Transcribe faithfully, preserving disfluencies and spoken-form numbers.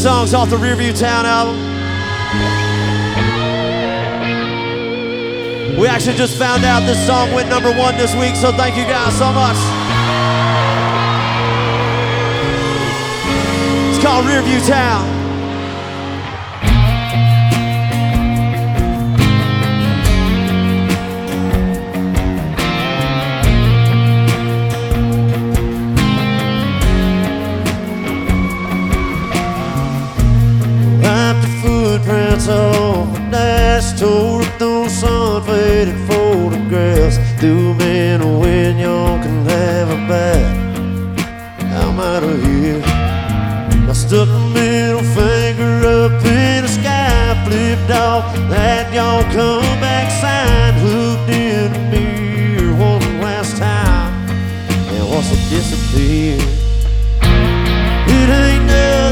songs off the Rearview Town album. We actually just found out this song went number one this week, so thank you guys so much. It's called Rearview Town. Footprints on the dash, tore up those sun-faded photographs. Threw them in a wind, y'all can have a bath. I'm out of here. I stuck the middle finger up in the sky, flipped off that y'all come back sign, looked in the mirror one last time, and once I disappeared. It ain't nothing